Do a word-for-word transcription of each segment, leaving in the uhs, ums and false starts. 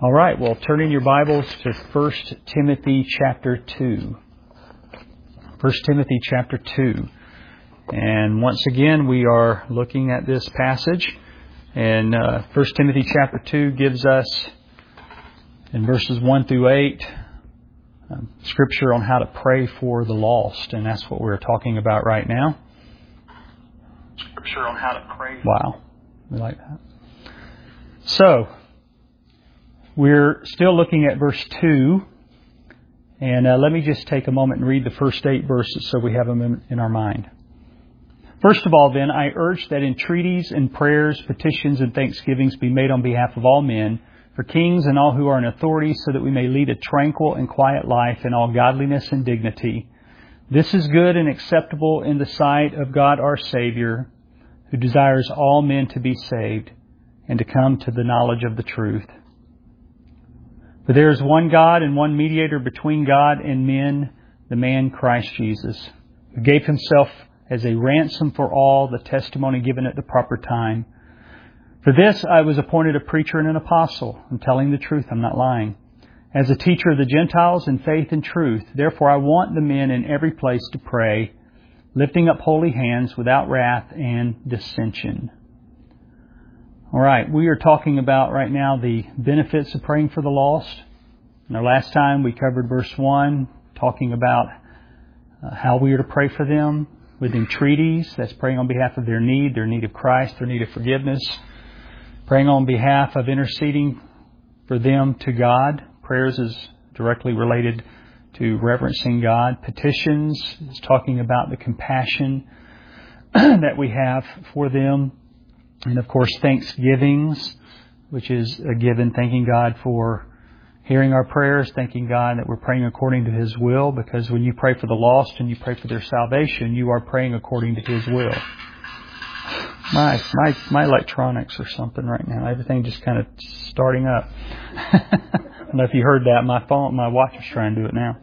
All right, well, turn in your Bibles to First Timothy chapter two. First Timothy chapter two. And once again, we are looking at this passage. And uh, First Timothy chapter two gives us, in verses one through eight, um, scripture on how to pray for the lost. And that's what we're talking about right now. Scripture on how to pray. Wow. We like that. So, we're still looking at verse two, and uh, let me just take a moment and read the first eight verses so we have them in, in our mind. First of all, then, I urge that entreaties and prayers, petitions and thanksgivings be made on behalf of all men, for kings and all who are in authority, so that we may lead a tranquil and quiet life in all godliness and dignity. This is good and acceptable in the sight of God our Savior, who desires all men to be saved and to come to the knowledge of the truth. For there is one God and one mediator between God and men, the man Christ Jesus, who gave himself as a ransom for all, the testimony given at the proper time. For this I was appointed a preacher and an apostle. I'm telling the truth, I'm not lying. As a teacher of the Gentiles in faith and truth, therefore I want the men in every place to pray, lifting up holy hands without wrath and dissension. All right, we are talking about right now the benefits of praying for the lost. And our last time we covered verse one, talking about uh, how we are to pray for them with entreaties. That's praying on behalf of their need, their need of Christ, their need of forgiveness. Praying on behalf of interceding for them to God. Prayers is directly related to reverencing God. Petitions is talking about the compassion that we have for them. And of course, thanksgivings, which is a given, thanking God for hearing our prayers, thanking God that we're praying according to His will, because when you pray for the lost and you pray for their salvation, you are praying according to His will. My my my electronics or something right now, everything just kind of starting up. I don't know if you heard that. My phone, my watch is trying to do it now.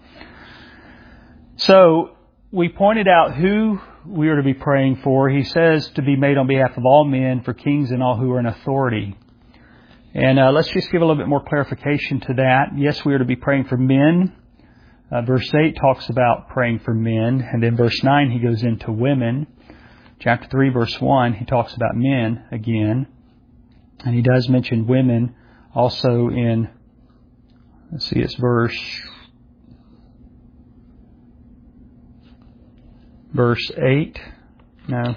So we pointed out who we are to be praying for. He says to be made on behalf of all men, for kings and all who are in authority. And uh, let's just give a little bit more clarification to that. Yes, we are to be praying for men. Uh, verse eight talks about praying for men. And then verse nine, he goes into women. Chapter three, verse one, he talks about men again. And he does mention women also in, let's see, it's verse... Verse eight. No.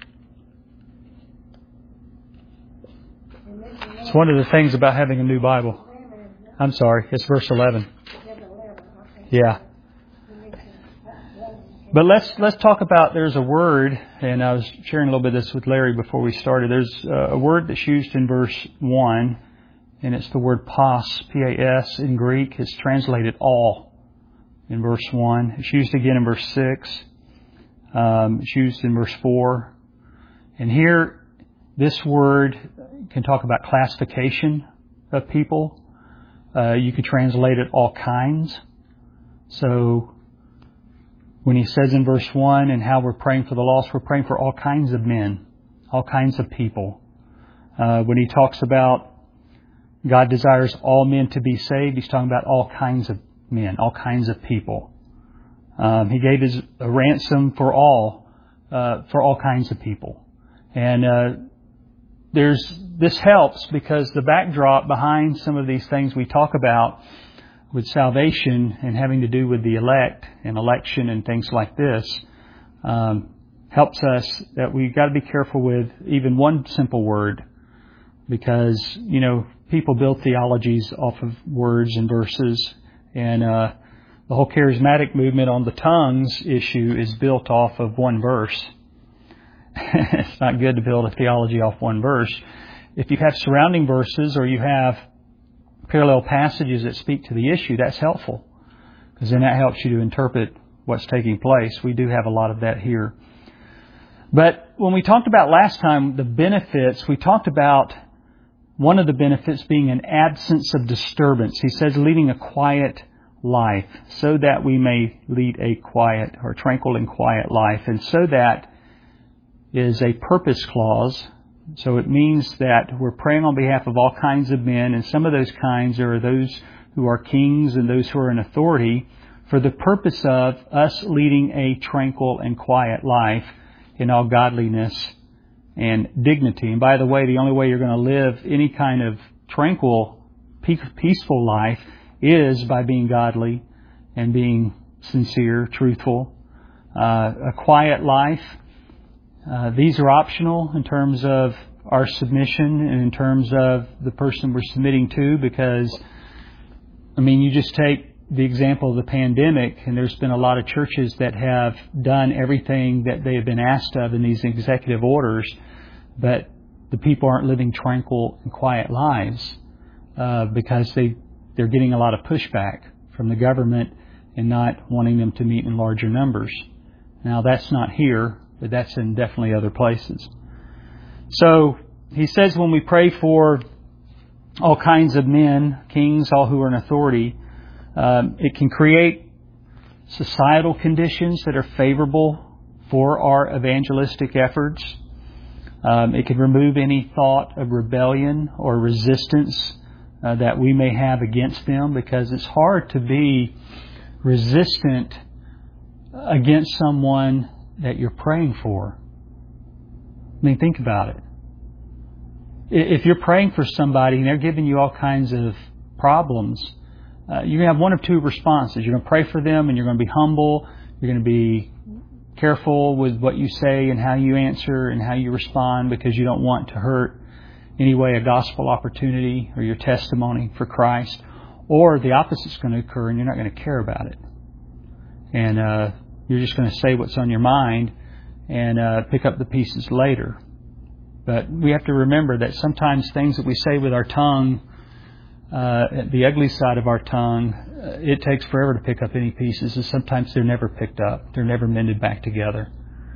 It's one of the things about having a new Bible. I'm sorry. It's verse eleven. Yeah. But let's let's talk about, there's a word, and I was sharing a little bit of this with Larry before we started. There's a word that's used in verse one, and it's the word pas, P A S in Greek. It's translated all in verse one. It's used again in verse six. Um, it's used in verse four. And here, this word can talk about classification of people. Uh, you could translate it all kinds. So, when he says in verse one and how we're praying for the lost, we're praying for all kinds of men, all kinds of people. Uh, when he talks about God desires all men to be saved, he's talking about all kinds of men, all kinds of people. Um, he gave his a ransom for all, uh, for all kinds of people. And, uh, there's, this helps because the backdrop behind some of these things we talk about with salvation and having to do with the elect and election and things like this, um, helps us that we've got to be careful with even one simple word, because, you know, people build theologies off of words and verses, and, uh, the whole charismatic movement on the tongues issue is built off of one verse. It's not good to build a theology off one verse. If you have surrounding verses or you have parallel passages that speak to the issue, that's helpful, because then that helps you to interpret what's taking place. We do have a lot of that here. But when we talked about last time the benefits, we talked about one of the benefits being an absence of disturbance. He says leading a quiet life, so that we may lead a quiet or tranquil and quiet life. And so that is a purpose clause So it means that we're praying on behalf of all kinds of men, and some of those kinds are those who are kings and those who are in authority, for the purpose of us leading a tranquil and quiet life in all godliness and dignity. And by the way, the only way you're going to live any kind of tranquil, peaceful life is by being godly and being sincere, truthful. Uh, a quiet life, uh, these are optional in terms of our submission and in terms of the person we're submitting to, because, I mean, you just take the example of the pandemic, and there's been a lot of churches that have done everything that they have been asked of in these executive orders, but the people aren't living tranquil and quiet lives uh, because they, they're getting a lot of pushback from the government and not wanting them to meet in larger numbers. Now, that's not here, but that's in definitely other places. So, he says when we pray for all kinds of men, kings, all who are in authority, Um, it can create societal conditions that are favorable for our evangelistic efforts. Um, it can remove any thought of rebellion or resistance uh, that we may have against them, because it's hard to be resistant against someone that you're praying for. I mean, think about it. If you're praying for somebody and they're giving you all kinds of problems, Uh, you're going to have one of two responses. You're going to pray for them and you're going to be humble. You're going to be careful with what you say and how you answer and how you respond, because you don't want to hurt anyway a gospel opportunity or your testimony for Christ. Or the opposite's going to occur and you're not going to care about it. And uh, you're just going to say what's on your mind and uh, pick up the pieces later. But we have to remember that sometimes things that we say with our tongue, Uh, the ugly side of our tongue, uh, it takes forever to pick up any pieces, and sometimes they're never picked up. They're never mended back together.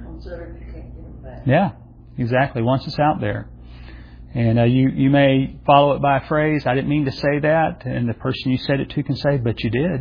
Yeah, exactly. Once it's out there. And uh, you, you may follow it by a phrase, I didn't mean to say that, and the person you said it to can say, but you did.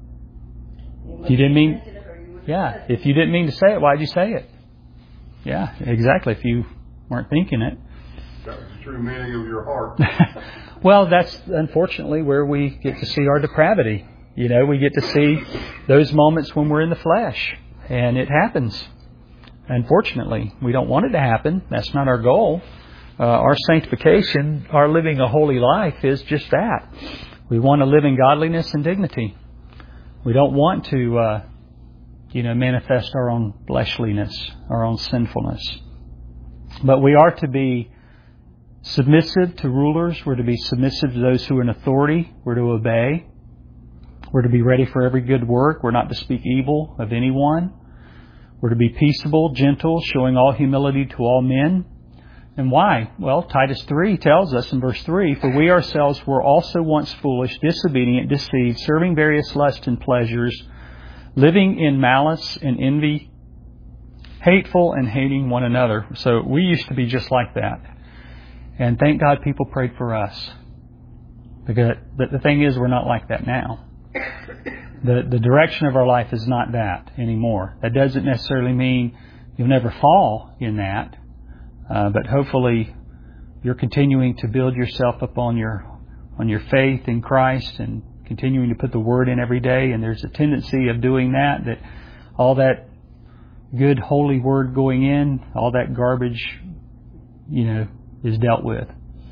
You didn't mean, yeah, if you didn't mean to say it, why'd you say it? Yeah, exactly, if you weren't thinking it. That was the true meaning of your heart. Well, that's unfortunately where we get to see our depravity. You know, we get to see those moments when we're in the flesh. And it happens. Unfortunately, we don't want it to happen. That's not our goal. Uh, our sanctification, our living a holy life, is just that. We want to live in godliness and dignity. We don't want to, uh, you know, manifest our own fleshliness, our own sinfulness. But we are to be submissive to rulers. We're to be submissive to those who are in authority. We're to obey. We're to be ready for every good work. We're not to speak evil of anyone. We're to be peaceable, gentle, showing all humility to all men. And why? Well, Titus three tells us in verse three, for we ourselves were also once foolish, disobedient, deceived, serving various lusts and pleasures, living in malice and envy, hateful and hating one another. So we used to be just like that. And thank God people prayed for us. Because, but the thing is, we're not like that now. The the direction of our life is not that anymore. That doesn't necessarily mean you'll never fall in that. Uh, but hopefully you're continuing to build yourself up on your on your faith in Christ and continuing to put the Word in every day. And there's a tendency of doing that, that all that good holy Word going in, all that garbage, you know, is dealt with.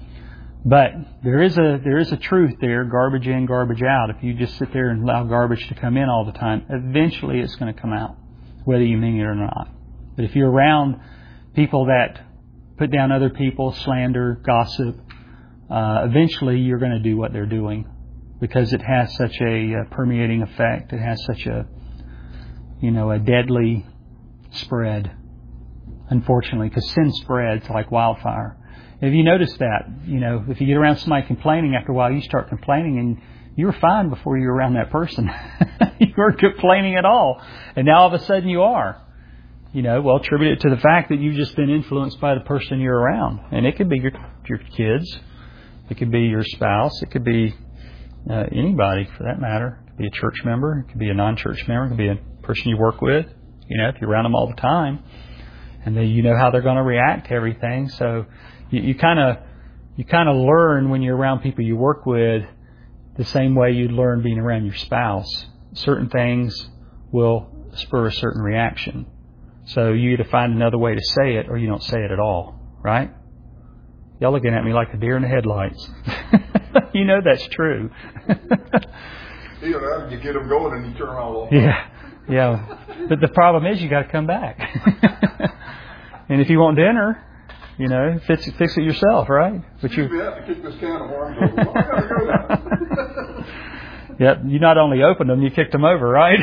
But there is a there is a truth there, garbage in, garbage out. If you just sit there and allow garbage to come in all the time, eventually it's going to come out, whether you mean it or not. But if you're around people that put down other people, slander, gossip, uh, eventually you're going to do what they're doing, because it has such a uh, permeating effect. It has such a, you know, a deadly spread, unfortunately, because sin spreads like wildfire. Have you noticed that? You know, if you get around somebody complaining, after a while you start complaining, and you were fine before you were around that person. You weren't complaining at all. And now all of a sudden you are. You know, well, attribute it to the fact that you've just been influenced by the person you're around. And it could be your your kids. It could be your spouse. It could be uh, anybody, for that matter. It could be a church member. It could be a non-church member. It could be a person you work with. You know, if you're around them all the time. And then you know how they're going to react to everything. So You, you kind of you kind of learn when you're around people you work with the same way you'd learn being around your spouse. Certain things will spur a certain reaction. So you either find another way to say it or you don't say it at all, right? Y'all looking at me like a deer in the headlights. You know that's true. You know, you get them going and you turn all off. Yeah, yeah. But the problem is you got to come back. And if you want dinner, you know, fix it, fix it yourself, right? But you have to kick this can of worms over. Oh, I gotta go now. Yep, you not only opened them, you kicked them over, right?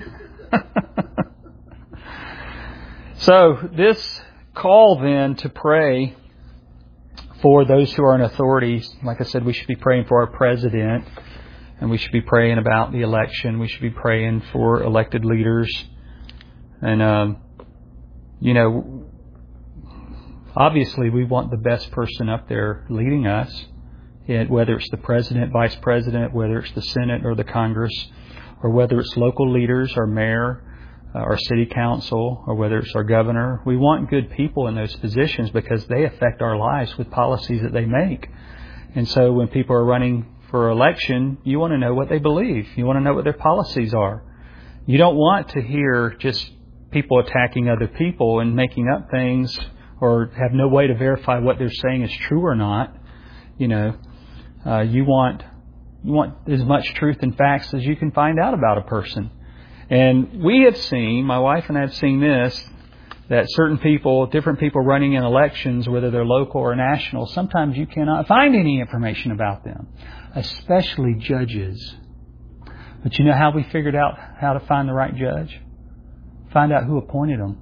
So this call then to pray for those who are in authority, like I said, we should be praying for our president, and we should be praying about the election. We should be praying for elected leaders. And, um, you know, obviously we want the best person up there leading us, whether it's the president, vice president, whether it's the Senate or the Congress, or whether it's local leaders, our mayor, our city council, or whether it's our governor. We want good people in those positions because they affect our lives with policies that they make. And so when people are running for election, you want to know what they believe. You want to know what their policies are. You don't want to hear just people attacking other people and making up things or have no way to verify what they're saying is true or not. You know, uh, you want you want as much truth and facts as you can find out about a person. And we have seen, my wife and I have seen this, that certain people, different people running in elections, whether they're local or national, sometimes you cannot find any information about them, especially judges. But you know how we figured out how to find the right judge? Find out who appointed them.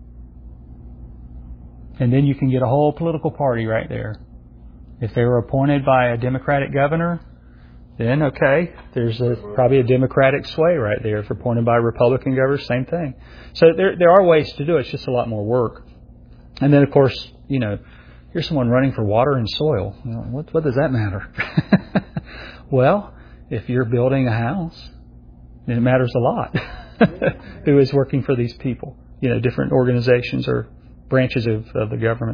And then you can get a whole political party right there. If they were appointed by a Democratic governor, then okay, there's a, probably a Democratic sway right there. If appointed by a Republican governor, same thing. So there there are ways to do it. It's just a lot more work. And then, of course, you know, here's someone running for water and soil. You know, what what does that matter? Well, if you're building a house, then it matters a lot. Who is working for these people? You know, different organizations or branches of, of the government.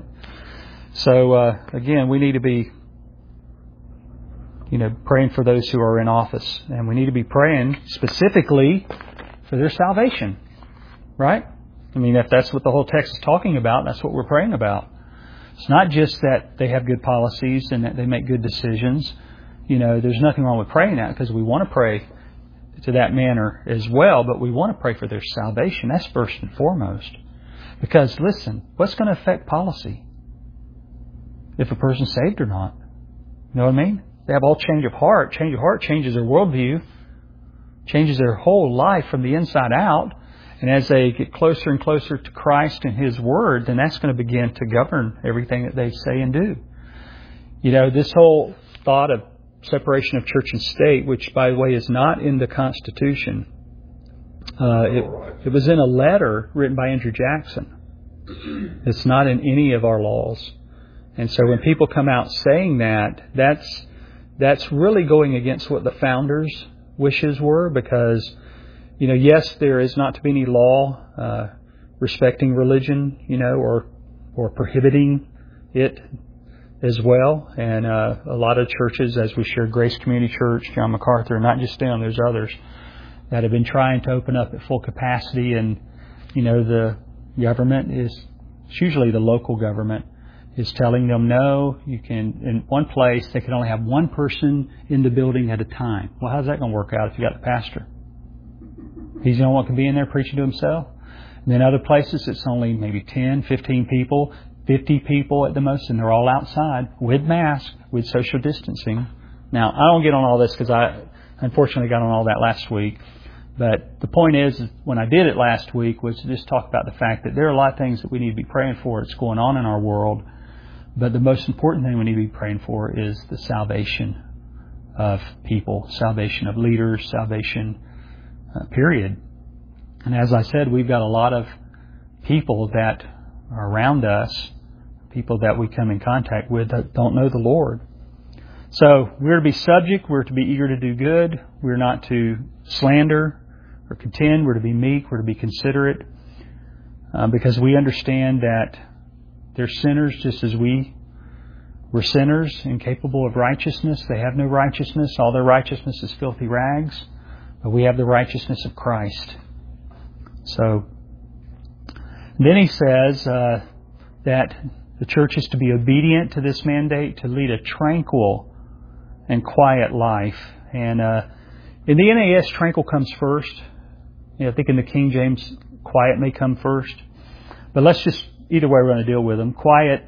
So uh, again, we need to be, you know, praying for those who are in office. And we need to be praying specifically for their salvation. Right? I mean, if that's what the whole text is talking about, that's what we're praying about. It's not just that they have good policies and that they make good decisions. You know, there's nothing wrong with praying that because we want to pray to that manner as well, but we want to pray for their salvation. That's first and foremost. Because, listen, what's going to affect policy? If a person's saved or not. You know what I mean? They have all change of heart. Change of heart changes their worldview, changes their whole life from the inside out. And as they get closer and closer to Christ and His Word, then that's going to begin to govern everything that they say and do. You know, this whole thought of separation of church and state, which, by the way, is not in the Constitution. Uh, it, it was in a letter written by Andrew Jackson. It's not in any of our laws. And so when people come out saying that, that's that's really going against what the founders' wishes were, because, you know, yes, there is not to be any law uh, respecting religion, you know, or or prohibiting it as well. And uh, a lot of churches, as we shared, Grace Community Church, John MacArthur, not just them, there's others that have been trying to open up at full capacity. And, you know, the government is, it's usually the local government, is telling them, no, you can, in one place, they can only have one person in the building at a time. Well, how's that going to work out if you got the pastor? He's the only one who can be in there preaching to himself. And then other places, it's only maybe ten, fifteen people, fifty people at the most, and they're all outside with masks, with social distancing. Now, I don't get on all this because I unfortunately got on all that last week. But the point is, when I did it last week, was to just talk about the fact that there are a lot of things that we need to be praying for that's going on in our world. But the most important thing we need to be praying for is the salvation of people, salvation of leaders, salvation, uh, period. And as I said, we've got a lot of people that are around us, people that we come in contact with that don't know the Lord. So we're to be subject, we're to be eager to do good, we're not to slander or contend, we're to be meek, we're to be considerate, uh, because we understand that they're sinners just as we We're sinners, incapable of righteousness. They have no righteousness. All their righteousness is filthy rags. But we have the righteousness of Christ. So, then he says uh, that the church is to be obedient to this mandate, to lead a tranquil and quiet life. And uh, in the N A S, tranquil comes first. You know, I think in the King James, quiet may come first. But let's just, either way we're going to deal with them. Quiet,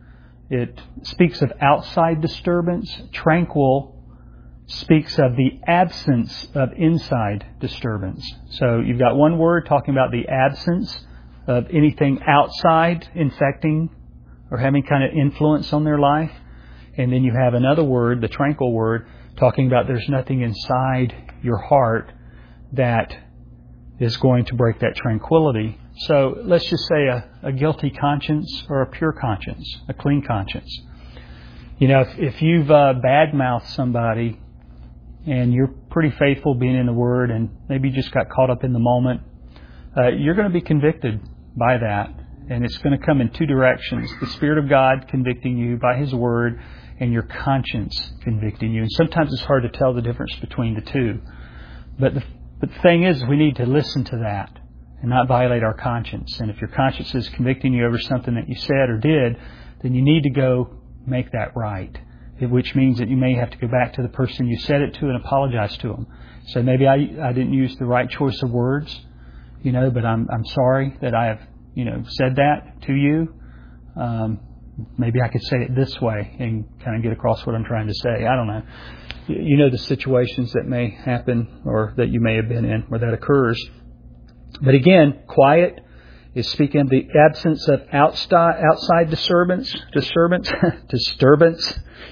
it speaks of outside disturbance. Tranquil speaks of the absence of inside disturbance. So you've got one word talking about the absence of anything outside infecting or having kind of influence on their life. And then you have another word, the tranquil word, talking about there's nothing inside your heart that is going to break that tranquility. So let's just say a, a guilty conscience or a pure conscience, a clean conscience. You know, if, if you've uh, bad-mouthed somebody and you're pretty faithful being in the Word and maybe you just got caught up in the moment, uh, you're going to be convicted by that. And it's going to come in two directions. The Spirit of God convicting you by His Word and your conscience convicting you. And sometimes it's hard to tell the difference between the two. But the, but the thing is, we need to listen to that and not violate our conscience. And if your conscience is convicting you over something that you said or did, then you need to go make that right. Which means that you may have to go back to the person you said it to and apologize to them. So maybe I, I didn't use the right choice of words, you know, but I'm I'm sorry that I have, you know, said that to you. Um, maybe I could say it this way and kind of get across what I'm trying to say. I don't know. You know the situations that may happen or that you may have been in where that occurs. But again, quiet is speaking of the absence of outside, outside disturbance, disturbance, disturbance.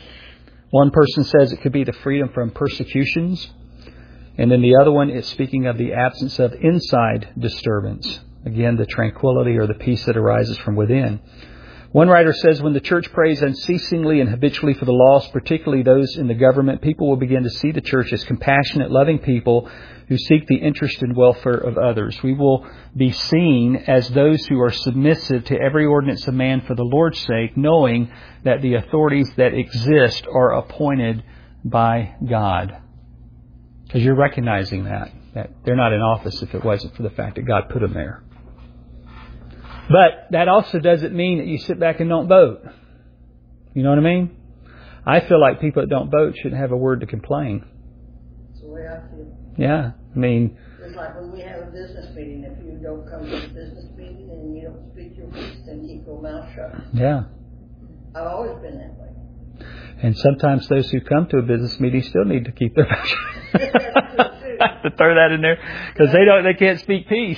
One person says it could be the freedom from persecutions. And then the other one is speaking of the absence of inside disturbance. Again, the tranquility or the peace that arises from within. One writer says, when the church prays unceasingly and habitually for the lost, particularly those in the government, people will begin to see the church as compassionate, loving people who seek the interest and welfare of others. We will be seen as those who are submissive to every ordinance of man for the Lord's sake, knowing that the authorities that exist are appointed by God. Because you're recognizing that, that they're not in office if it wasn't for the fact that God put them there. But that also doesn't mean that you sit back and don't vote. You know what I mean? I feel like people that don't vote shouldn't have a word to complain. That's the way I feel. Yeah, I mean... It's like when we have a business meeting. If you don't come to the business meeting and you don't speak your piece, then keep your mouth shut. Yeah. I've always been that way. And sometimes those who come to a business meeting still need to keep their mouth shut. To throw that in there, because they don't, they can't speak peace.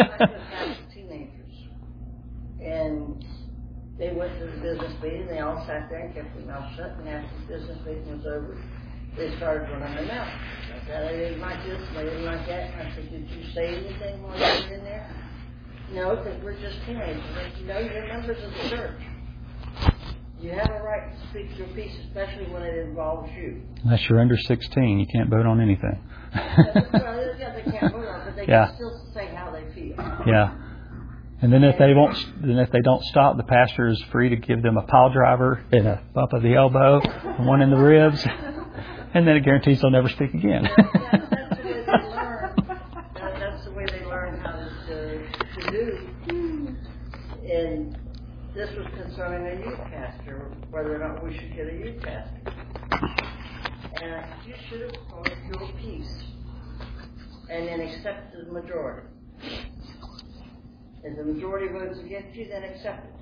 And they went to the business meeting. They all sat there and kept their mouth shut. And after the business meeting was over, they started running their mouth. Like that, they didn't like this, they didn't like that. And I said, "Did you say anything while you were in there?" No, because we're just teenagers. And you know, you're members of the church. You have a right to speak your piece, especially when it involves you. Unless you're under sixteen, you can't vote on anything. Well, yeah, they can't vote on it, but they yeah. can still say how they feel. Yeah. And then if they won't, then if they don't stop, the pastor is free to give them a pile driver and a bump of the elbow, and one in the ribs, and then it guarantees they'll never speak again. That's, that's the way they learn. That, that's the way they learn how to, to do. And this was concerning a youth pastor, whether or not we should get a youth pastor. And I said, you should have called your piece and then accept the majority. If the majority votes against you, then accept it.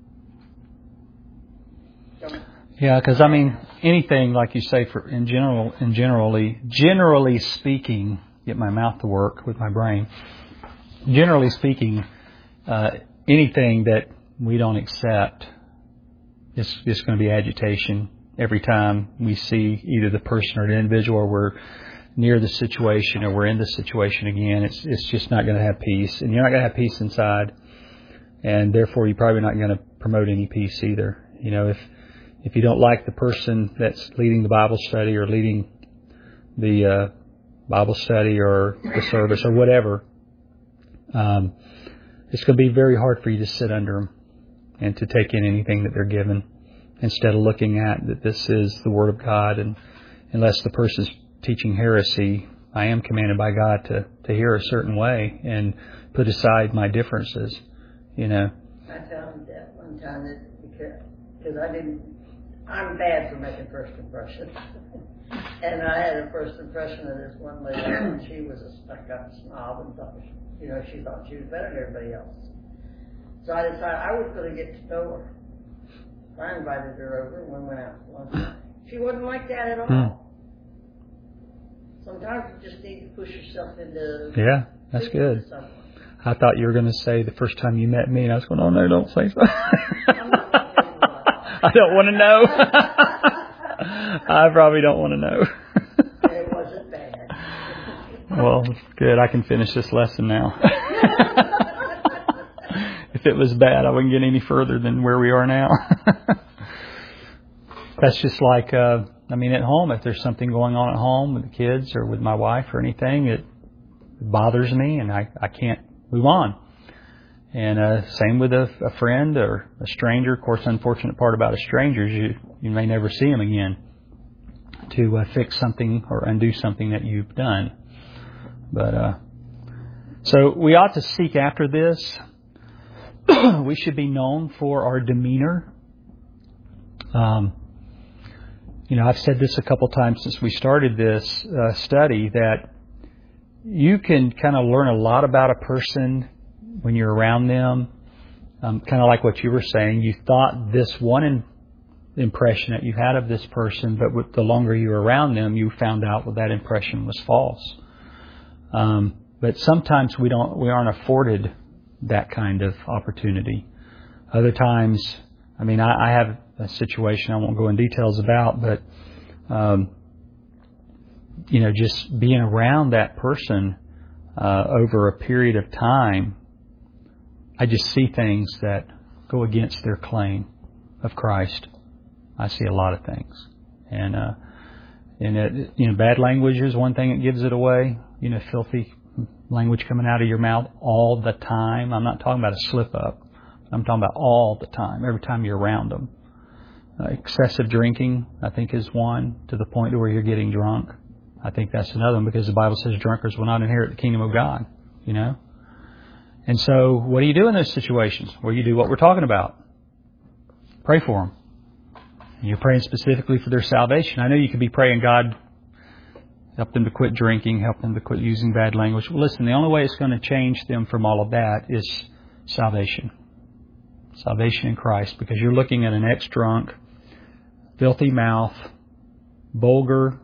Don't. Yeah, because I mean, anything like you say, for in general, in generally, generally speaking, get my mouth to work with my brain. Generally speaking, uh, anything that we don't accept is just going to be agitation every time we see either the person or the individual, or we're near the situation or we're in the situation again. It's it's just not going to have peace, and you're not going to have peace inside, and therefore you're probably not going to promote any peace either. You know, if if you don't like the person that's leading the Bible study or leading the uh, Bible study or the service or whatever, um, it's going to be very hard for you to sit under them and to take in anything that they're given. instead of looking at that this is the Word of God, and unless the person's teaching heresy, I am commanded by God to, to hear a certain way and put aside my differences, you know. I told him that one time that because I didn't, I'm bad for making first impressions. And I had a first impression of this one lady, and she was a stuck-up snob and thought, you know, she thought she was better than everybody else. So I decided I was going to get to know her. So I invited her over, and we went out for lunch. She wasn't like that at all. Hmm. Sometimes you just need to push yourself into. Yeah, that's good. I thought you were going to say the first time you met me, and I was going, oh no, don't say so. I don't want to know. I probably don't want to know. It wasn't bad. Well, good. I can finish this lesson now. If it was bad, I wouldn't get any further than where we are now. That's just like, uh, I mean, at home, if there's something going on at home with the kids or with my wife or anything, it bothers me and I, I can't move on. And uh, same with a, a friend or a stranger. Of course, the unfortunate part about a stranger is you, you may never see them again to uh, fix something or undo something that you've done. But uh, so we ought to seek after this. We should be known for our demeanor. Um, you know, I've said this a couple times since we started this uh, study that you can kind of learn a lot about a person when you're around them. Um, kind of like what you were saying. You thought this one in, impression that you had of this person, but with the longer you were around them, you found out that that impression was false. Um, but sometimes we don't, we aren't afforded that kind of opportunity. Other times, I mean, I, I have a situation I won't go in details about, but um, you know, just being around that person uh, over a period of time, I just see things that go against their claim of Christ. I see a lot of things, and uh, and it, you know, bad language is one thing that gives it away. You know, filthy language coming out of your mouth all the time. I'm not talking about a slip up. I'm talking about all the time, every time you're around them. Uh, excessive drinking, I think, is one, to the point where you're getting drunk. I think that's another one, because the Bible says drunkards will not inherit the kingdom of God, you know. And so what do you do in those situations? Well, you do what we're talking about. Pray for them. You're praying specifically for their salvation. I know you could be praying, God, help them to quit drinking, help them to quit using bad language. Well, listen, the only way it's going to change them from all of that is salvation. Salvation in Christ, because you're looking at an ex-drunk, filthy mouth, vulgar,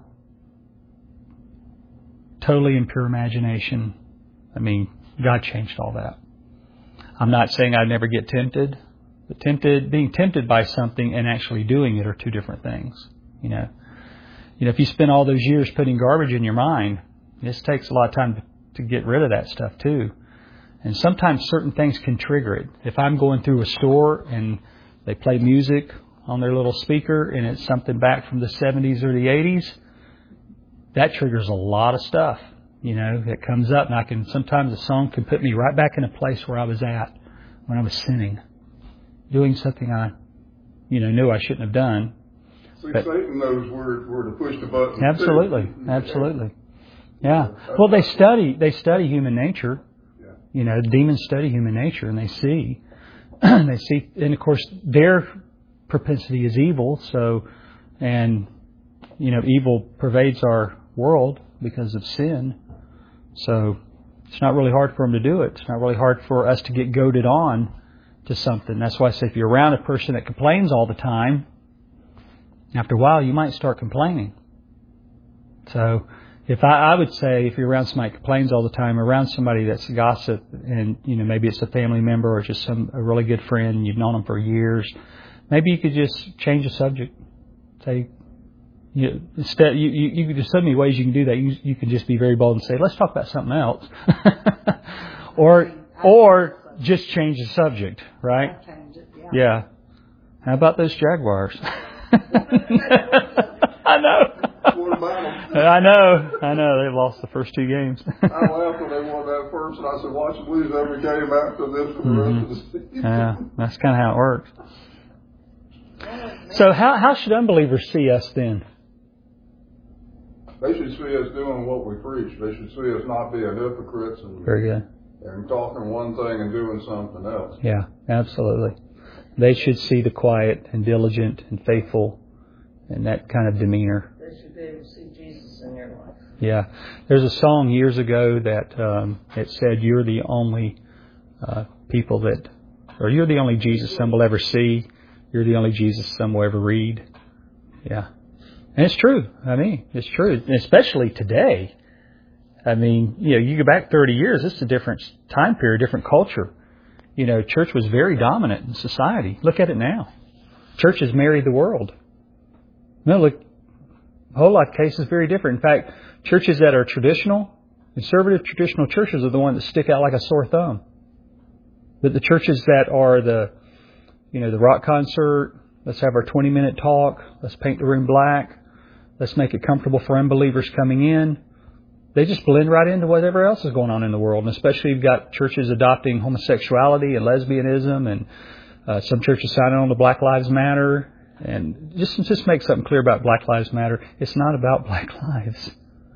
totally impure imagination. I mean, God changed all that. I'm not saying I'd never get tempted, but tempted, being tempted by something and actually doing it are two different things. You know, you know, if you spend all those years putting garbage in your mind, this takes a lot of time to, to get rid of that stuff too. And sometimes certain things can trigger it. If I'm going through a store and they play music on their little speaker and it's something back from the seventies or the eighties, that triggers a lot of stuff, you know, that comes up. And I can, sometimes a song can put me right back in a place where I was at when I was sinning, doing something I, you know, knew I shouldn't have done. See, but Satan knows where, where to push the button. Absolutely. Absolutely. Yeah. Well, they study, they study human nature. You know, demons study human nature, and they see, they see, and of course, their propensity is evil. So, and you know, evil pervades our world because of sin. So, it's not really hard for them to do it. It's not really hard for us to get goaded on to something. That's why I say, if you're around a person that complains all the time, after a while, you might start complaining. So, If I, I would say, if you're around somebody that complains all the time, around somebody that's a gossip, and you know, maybe it's a family member or just some a really good friend, and you've known them for years, maybe you could just change the subject. Say, you instead, you, you, you there's so many ways you can do that. You you can just be very bold and say, let's talk about something else, or or just change the subject, right? Yeah. How about those Jaguars? I know. I know, I know. They lost the first two games. I laughed when they won that first, and I said, watch them lose every game after this for the mm-hmm. rest of the season. Yeah, that's kind of how it works. So how, how should unbelievers see us then? They should see us doing what we preach. They should see us not being hypocrites and, Very good. and talking one thing and doing something else. Yeah, absolutely. They should see the quiet and diligent and faithful and that kind of demeanor. They should be able to see Jesus in your life. Yeah. There's a song years ago that um, it said, you're the only uh, people that, or you're the only Jesus some will ever see. You're the only Jesus some will ever read. Yeah. And it's true. I mean, it's true. And especially today. I mean, you know, you go back thirty years, this is a different time period, different culture. You know, church was very dominant in society. Look at it now. Church has married the world. No, look, a whole lot of cases very different. In fact, churches that are traditional, conservative traditional churches are the ones that stick out like a sore thumb. But the churches that are the, you know, the rock concert, let's have our twenty minute talk, let's paint the room black, let's make it comfortable for unbelievers coming in. They just blend right into whatever else is going on in the world. And especially you've got churches adopting homosexuality and lesbianism, and uh, some churches signing on to Black Lives Matter. And just just make something clear about Black Lives Matter. It's not about black lives.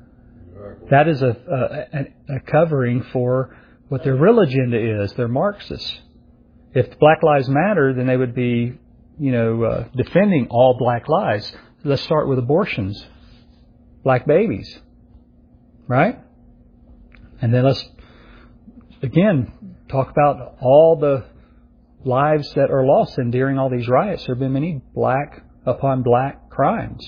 That is a, a, a covering for what their real agenda is. They're Marxists. If Black Lives Matter, then they would be, you know, uh, defending all black lives. Let's start with abortions, black babies, right? And then let's, again, talk about all the lives that are lost. And during all these riots, there have been many black upon black crimes.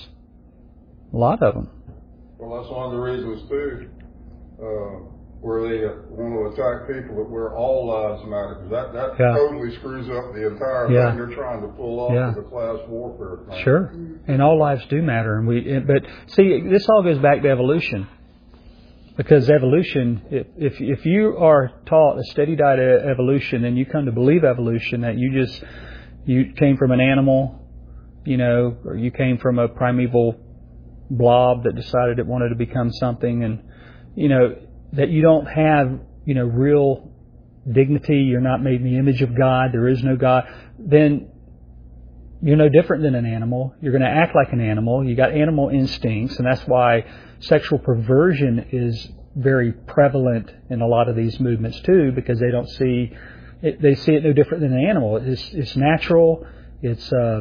A lot of them. Well, that's one of the reasons, too, uh, where they want to attack people that where all lives matter, because that, that yeah. totally screws up the entire yeah. thing they're trying to pull off yeah. with the class warfare thing. Sure. And all lives do matter. And we, but see, this all goes back to evolution. Because evolution, if if you are taught a steady diet of evolution and you come to believe evolution, that you just, you came from an animal, you know, or you came from a primeval blob that decided it wanted to become something, and, you know, that you don't have, you know, real dignity, you're not made in the image of God, there is no God, then you're no different than an animal. You're going to act like an animal. You got animal instincts, and that's why sexual perversion is very prevalent in a lot of these movements too, because they don't see it, they see it no different than an animal. It's, it's natural. It's uh,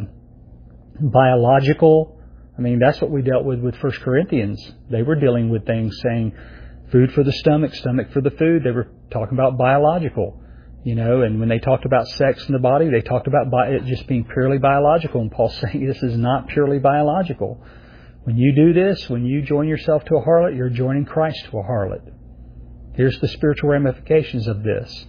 biological. I mean, that's what we dealt with with First Corinthians. They were dealing with things saying food for the stomach, stomach for the food. They were talking about biological. You know, and when they talked about sex in the body, they talked about bi- it just being purely biological. And Paul's saying this is not purely biological. When you do this, when you join yourself to a harlot, you're joining Christ to a harlot. Here's the spiritual ramifications of this.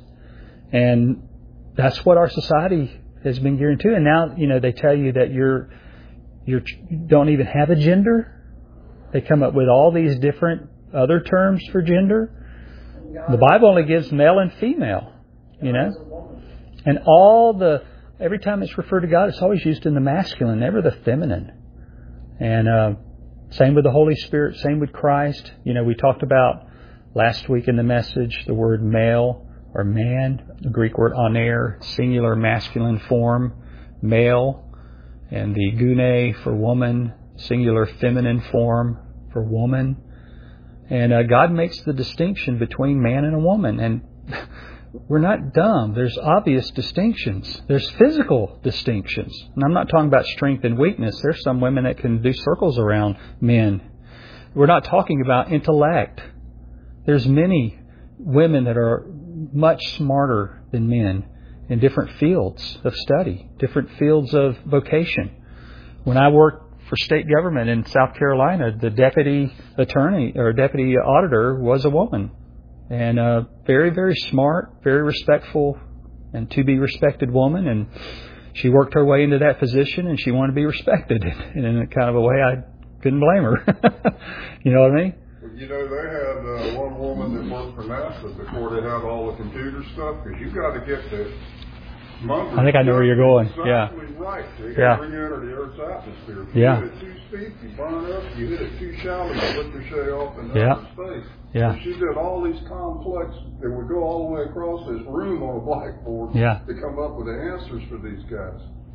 And that's what our society has been gearing to. And now, you know, they tell you that you're, you're, you don't even have a gender. They come up with all these different other terms for gender. The Bible only gives male and female. You know, and all the, every time it's referred to God, it's always used in the masculine, never the feminine. And uh, same with the Holy Spirit, same with Christ. You know, we talked about last week in the message the word male or man, the Greek word aner, singular masculine form, male, and the gune for woman, singular feminine form for woman. And uh, God makes the distinction between man and a woman. And we're not dumb. There's obvious distinctions. There's physical distinctions. And I'm not talking about strength and weakness. There's some women that can do circles around men. We're not talking about intellect. There's many women that are much smarter than men in different fields of study, different fields of vocation. When I worked for state government in South Carolina, the deputy attorney or deputy auditor was a woman. And a very, very smart, very respectful, and to be respected woman. And she worked her way into that position, and she wanted to be respected. And in a kind of a way, I couldn't blame her. You know what I mean? You know, they had uh, one woman that worked for NASA before they had all the computer stuff, because you've got to get the numbers. I think I know where you're going. Exactly yeah. right. So you yeah. got to re-enter the Earth's atmosphere. If you yeah. hit it too steep, you burn up. You hit it too shallow, you ricochet off into yeah. outer space. Yeah. So she did all these complex, they would go all the way across this room on a blackboard yeah. to come up with the answers for these guys.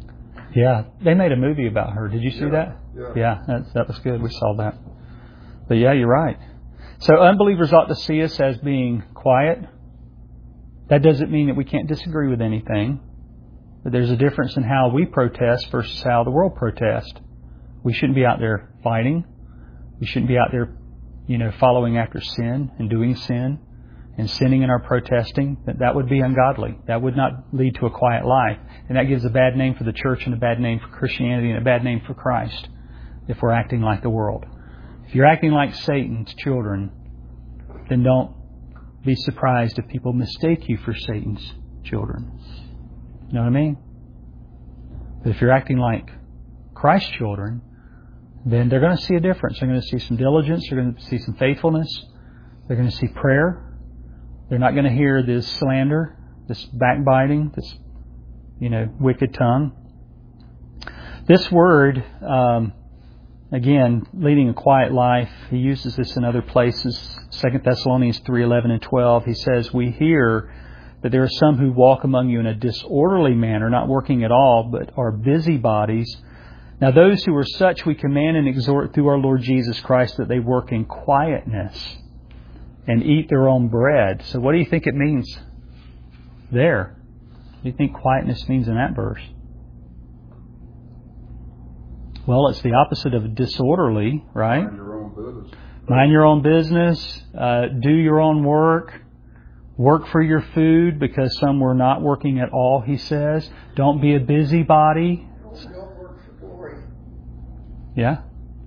Yeah, they made a movie about her. Did you see Yeah, that? yeah. Yeah, that, that was good. We saw that. But yeah, you're right. So unbelievers ought to see us as being quiet. That doesn't mean that we can't disagree with anything. But there's a difference in how we protest versus how the world protests. We shouldn't be out there fighting. We shouldn't be out there, you know, following after sin and doing sin and sinning in our protesting. That that would be ungodly. That would not lead to a quiet life. And that gives a bad name for the church and a bad name for Christianity and a bad name for Christ if we're acting like the world. If you're acting like Satan's children, then don't be surprised if people mistake you for Satan's children. You know what I mean? But if you're acting like Christ's children, then they're going to see a difference. They're going to see some diligence. They're going to see some faithfulness. They're going to see prayer. They're not going to hear this slander, this backbiting, this, you know, wicked tongue. This word, um, again, leading a quiet life, he uses this in other places. Second Thessalonians three eleven and twelve, he says, we hear that there are some who walk among you in a disorderly manner, not working at all, but are busybodies. Now those who are such we command and exhort through our Lord Jesus Christ that they work in quietness and eat their own bread. So what do you think it means there? What do you think quietness means in that verse? Well, it's the opposite of disorderly, right? Mind your own business. Mind your own business. Uh, do your own work. Work for your food, because some were not working at all, he says. Don't be a busybody. Don't work for glory. Yeah.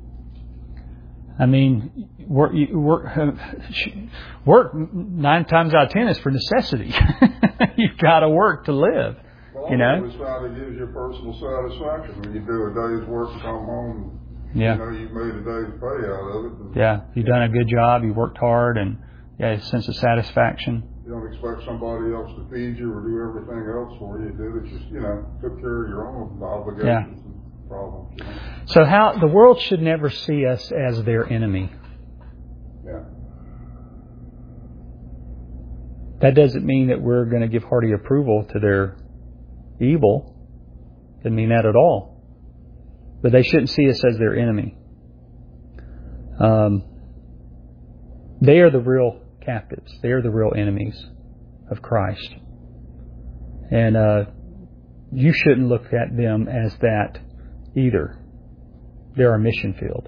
I mean, work, you- work, work nine times out of ten is for necessity. You've got to work to live. Well, You know? it was trying to use your personal satisfaction. When you do a day's work and come home, Yeah. you know you've made a day's pay out of it. And Yeah. You've done a good job. You worked hard, and yeah, a sense of satisfaction. you don't expect somebody else to feed you or do everything else for you. You did it just, you know, took care of your own obligations Yeah. and problems. You know? So how the world should never see us as their enemy. Yeah. That doesn't mean that we're going to give hearty approval to their evil. Doesn't mean that at all. But they shouldn't see us as their enemy. Um, they are the real captives. They are the real enemies of Christ. And uh, you shouldn't look at them as that either. They're our mission field.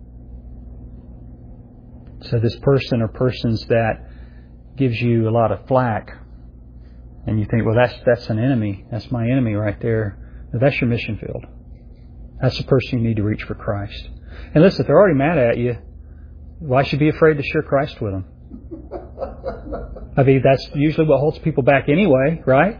So this person or persons that gives you a lot of flack, and you think, well, that's that's an enemy. That's my enemy right there. No, that's your mission field. That's the person you need to reach for Christ. And listen, if they're already mad at you, why should you be afraid to share Christ with them? I mean, that's usually what holds people back anyway, right?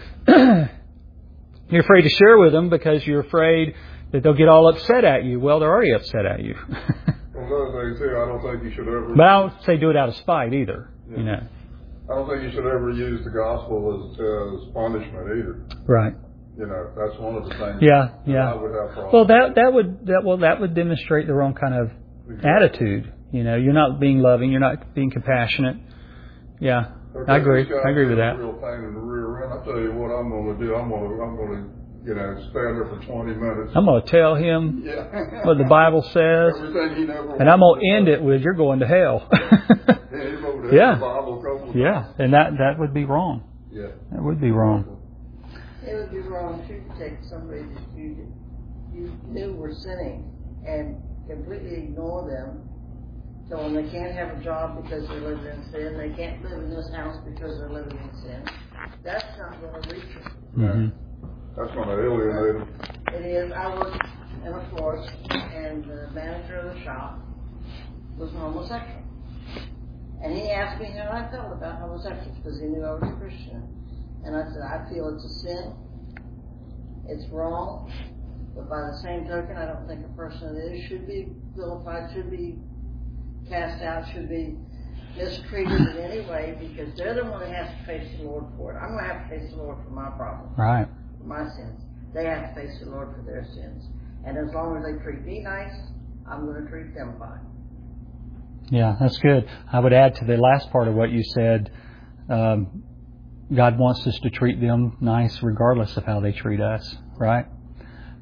You're afraid to share with them because you're afraid that they'll get all upset at you. Well, they're already upset at you. Well, another thing too, I don't think you should ever. But I don't say do it out of spite either. Yeah. You know. I don't think you should ever use the gospel as, as punishment either. Right. You know, that's one of the things. Yeah, that yeah. I would have problems. Well, that that would that well that would demonstrate the wrong kind of attitude. You know, you're not being loving. You're not being compassionate. Yeah, Okay, I agree. this guy's I agree with a that. Real pain in the rear end. I tell you what, I'm going to do. I'm going to, I'm going to, you know, stand there for twenty minutes. I'm going to tell him Yeah. what the Bible says, Everything he never and I'm going wanted to end it with "You're going to hell." Yeah, he wrote it in Yeah. the Bible a couple of Yeah, times. and that that would be wrong. Yeah. That would be wrong. It would be wrong too to take somebody that you, you knew were sinning and completely ignore them. Tell them they can't have a job because they're living in sin. They can't live in this house because they're living in sin. That's not going to reach them. Mm-hmm. That's going to alienate him. It is. I worked in a florist, and the manager of the shop was a homosexual. And he asked me how I felt about homosexuals because he knew I was a Christian. And I said, I feel it's a sin. It's wrong. But by the same token, I don't think a person that is should be vilified, should be cast out, should be mistreated in any way, because they're the one that has to face the Lord for it. I'm going to have to face the Lord for my problems, Right. for my sins. They have to face the Lord for their sins. And as long as they treat me nice, I'm going to treat them fine. Yeah, that's good. I would add to the last part of what you said, um, God wants us to treat them nice regardless of how they treat us, right?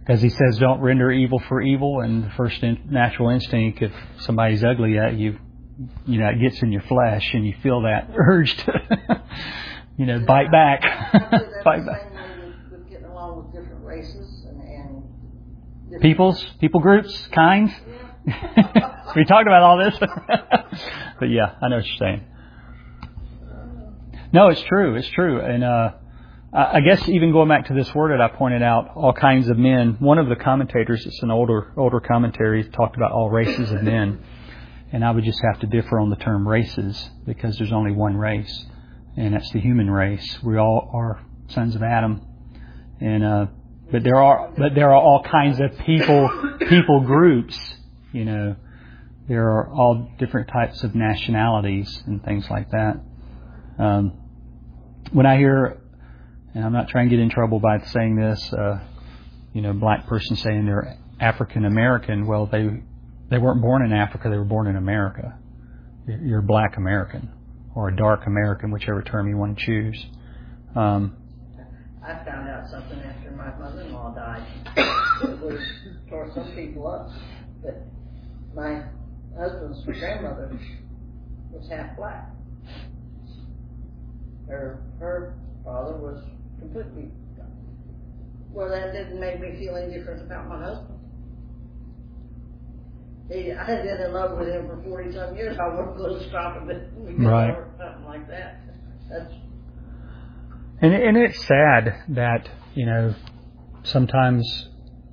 Because he says, don't render evil for evil, and the first in, natural instinct, if somebody's ugly at you, you know, it gets in your flesh, and you feel that urge to, you know, bite back. Bite back. With getting along with different races and, and different Peoples, people groups, kinds. Yeah. We talked about all this. But yeah, I know what you're saying. No, it's true. It's true. And, uh, I guess even going back to this word that I pointed out, all kinds of men, one of the commentators, it's an older older commentary, talked about all races of men. And I would just have to differ on the term races, because there's only one race, and that's the human race. We all are sons of Adam. And uh, but there are but there are all kinds of people people groups, you know. There are all different types of nationalities and things like that. Um, when I hear, and I'm not trying to get in trouble by saying this, uh, you know, black person saying they're African American. Well, they they weren't born in Africa; they were born in America. You're a black American or a dark American, whichever term you want to choose. Um, I found out something after my mother-in-law died. It was tore some people up, but my husband's grandmother was half black. Her her father was completely. Well, that didn't make me feel any different about my husband. He, I had been in love with him for forty some years. I wasn't going to stop him because Right. or something like that. That's And, and it's sad that, you know, sometimes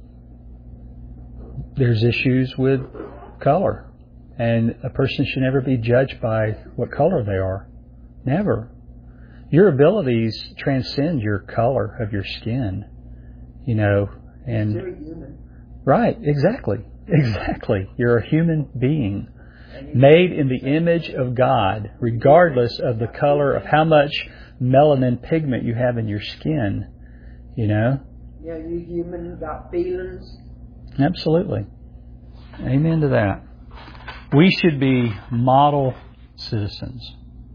there's issues with color. And a person should never be judged by what color they are. Never. Your abilities transcend your color of your skin, you know. And very human. right, exactly. Exactly. You're a human being made in the image of God, regardless of the color of how much melanin pigment you have in your skin, you know? Yeah, you're human, you got feelings. Absolutely. Amen to that. We should be model citizens.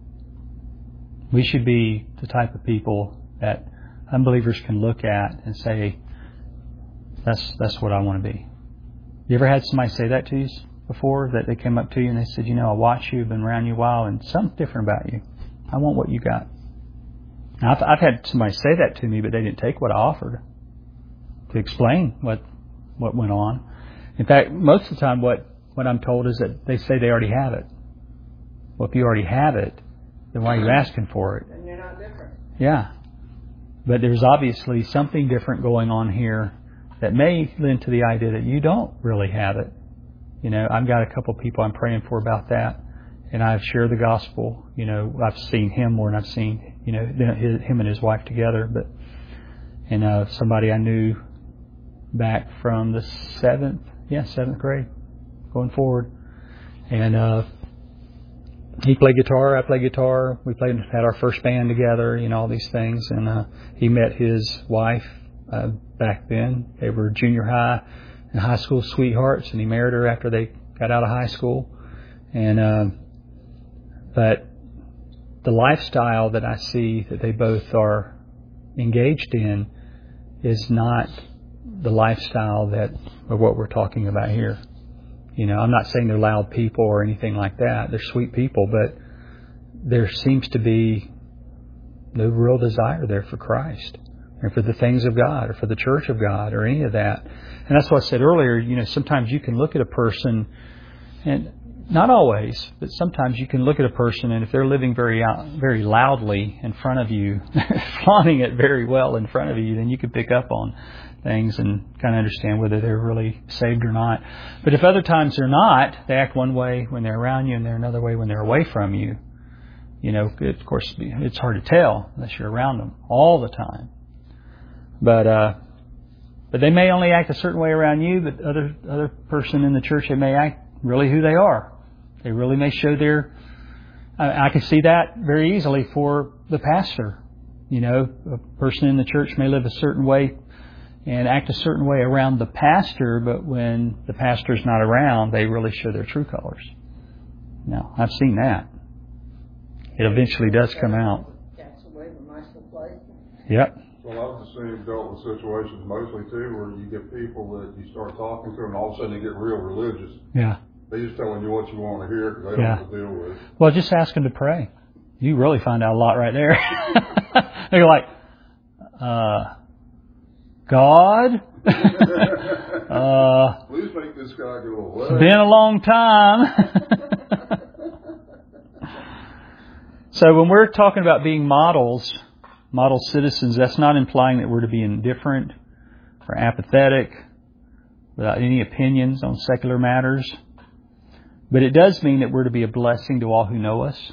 We should be the type of people that unbelievers can look at and say, that's that's what I want to be. You ever had somebody say that to you before, that they came up to you and they said, you know, I watch you, I've been around you a while, and something's different about you. I want what you got. Now, I've, I've had somebody say that to me, but they didn't take what I offered to explain what what went on. In fact, most of the time what, what I'm told is that they say they already have it. Well, if you already have it, then why are you asking for it? And you're not different. Yeah. But there's obviously something different going on here that may lend to the idea that you don't really have it. You know, I've got a couple of people I'm praying for about that, and I've shared the gospel. You know, I've seen him more than I've seen, you know, his, him and his wife together. But and uh, somebody I knew back from the seventh, yeah, seventh grade, going forward, and uh, he played guitar, I played guitar. We played, had our first band together, you know, all these things, and uh, he met his wife. Uh, back then, they were junior high and high school sweethearts, and he married her after they got out of high school. And uh, but the lifestyle that I see that they both are engaged in is not the lifestyle that of what we're talking about here. You know, I'm not saying they're loud people or anything like that. They're sweet people, but there seems to be no real desire there for Christ, or for the things of God, or for the church of God, or any of that. And that's what I said earlier, you know, sometimes you can look at a person, and not always, but sometimes you can look at a person, and if they're living very out, very loudly in front of you, flaunting it very well in front of you, then you can pick up on things and kind of understand whether they're really saved or not. But if other times they're not, they act one way when they're around you, and they're another way when they're away from you. You know, of course, it's hard to tell unless you're around them all the time. But uh, but they may only act a certain way around you, but other other person in the church, they may act really who they are. They really may show their. I, I can see that very easily for the pastor. You know, a person in the church may live a certain way and act a certain way around the pastor, but when the pastor's not around, they really show their true colors. Now, I've seen that. It eventually does come out. That's the way the mice will play. Yep. Well, I've just seen dealt with situations mostly too where you get people that you start talking to and all of a sudden they get real religious. Yeah. They're just telling you what you want to hear because they don't Yeah. know what to deal with. Well, just ask them to pray. You really find out a lot right there. They're like, uh, God? uh, Please make this guy go away. It's been a long time. So when we're talking about being models, model citizens, that's not implying that we're to be indifferent or apathetic, without any opinions on secular matters. But it does mean that we're to be a blessing to all who know us.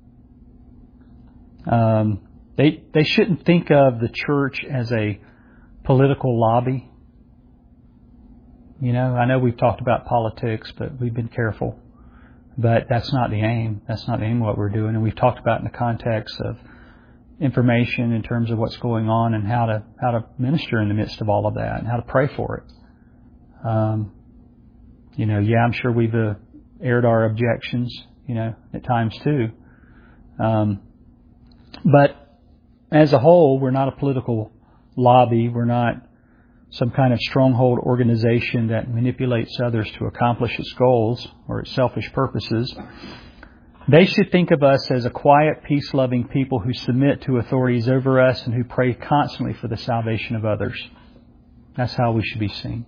Um, they they shouldn't think of the church as a political lobby. You know, I know we've talked about politics, but we've been careful. But that's not the aim. That's not the aim of what we're doing. And we've talked about in the context of information in terms of what's going on and how to how to minister in the midst of all of that and how to pray for it. Um, you know, yeah, I'm sure we've uh, aired our objections, you know, at times too. Um, but as a whole, we're not a political lobby. We're not some kind of stronghold organization that manipulates others to accomplish its goals or its selfish purposes. They should think of us as a quiet, peace-loving people who submit to authorities over us and who pray constantly for the salvation of others. That's how we should be seen.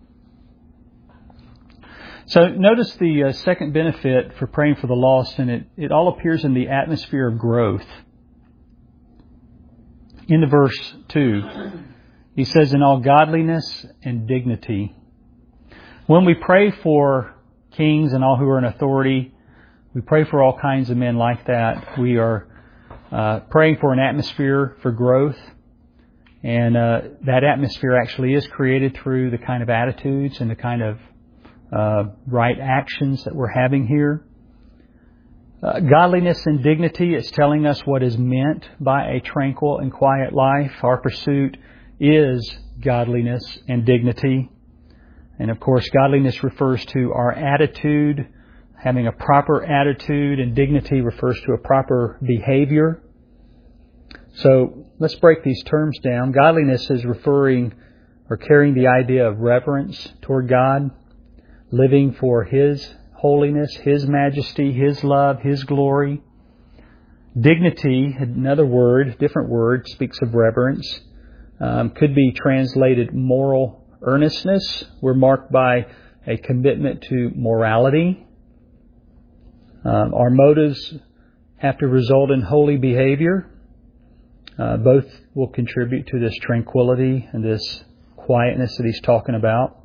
So notice the uh, second benefit for praying for the lost, and it, it all appears in the atmosphere of growth. Into verse two. He says, in all godliness and dignity. When we pray for kings and all who are in authority, we pray for all kinds of men like that. We are uh, praying for an atmosphere for growth. And uh, that atmosphere actually is created through the kind of attitudes and the kind of uh, right actions that we're having here. Uh, godliness and dignity is telling us what is meant by a tranquil and quiet life. Our pursuit is godliness and dignity. And of course, godliness refers to our attitude, having a proper attitude, and dignity refers to a proper behavior. So let's break these terms down. Godliness is referring or carrying the idea of reverence toward God, living for His holiness, His majesty, His love, His glory. Dignity, another word, different word, speaks of reverence. Um, could be translated moral earnestness. We're marked by a commitment to morality. Um, our motives have to result in holy behavior. Uh, both will contribute to this tranquility and this quietness that he's talking about.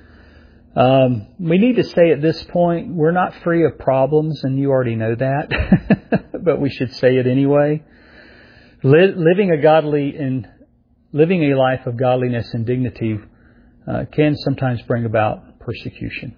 Um, we need to say at this point, we're not free of problems, and you already know that, but we should say it anyway. Li- living a godly and Living a life of godliness and dignity uh, can sometimes bring about persecution.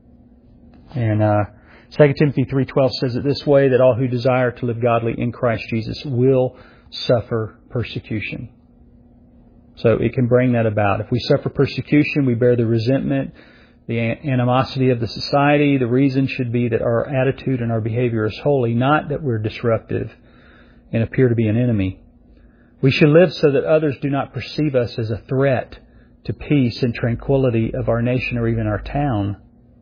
And uh, Second Timothy three twelve says it this way, that all who desire to live godly in Christ Jesus will suffer persecution. So it can bring that about. If we suffer persecution, we bear the resentment, the animosity of the society. The reason should be that our attitude and our behavior is holy, not that we're disruptive and appear to be an enemy. We should live so that others do not perceive us as a threat to peace and tranquility of our nation or even our town.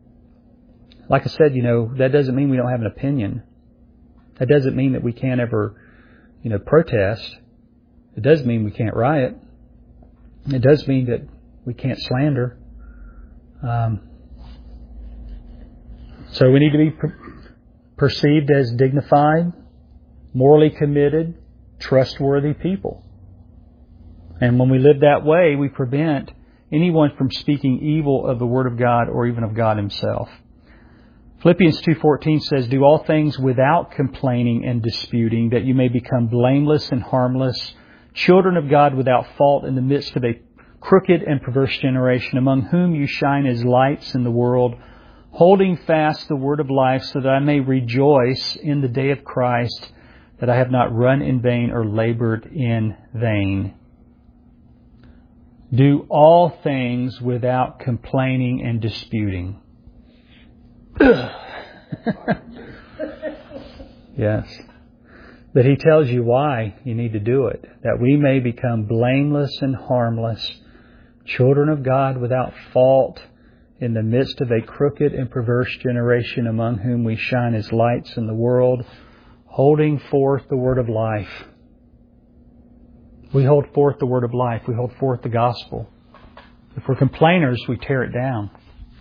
Like I said, you know, that doesn't mean we don't have an opinion. That doesn't mean that we can't ever, you know, protest. It does mean we can't riot. It does mean that we can't slander. Um, so we need to be per- perceived as dignified, morally committed, trustworthy people. And when we live that way, we prevent anyone from speaking evil of the Word of God or even of God Himself. Philippians two fourteen says, do all things without complaining and disputing, that you may become blameless and harmless, children of God without fault in the midst of a crooked and perverse generation, among whom you shine as lights in the world, holding fast the word of life, so that I may rejoice in the day of Christ, that I have not run in vain or labored in vain. Do all things without complaining and disputing. Yes. But He tells you why you need to do it. That we may become blameless and harmless, children of God without fault, in the midst of a crooked and perverse generation, among whom we shine as lights in the world, holding forth the word of life. We hold forth the word of life. We hold forth the gospel. If we're complainers, we tear it down.